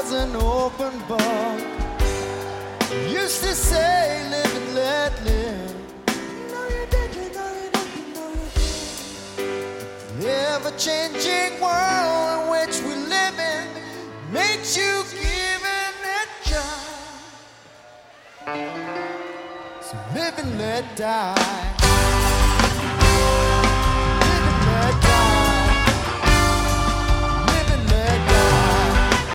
was an open book. Used to say, live and let live. You know you did, you know you did, you know you did. The ever-changing world in which we live in makes you give it a try. So live and let die.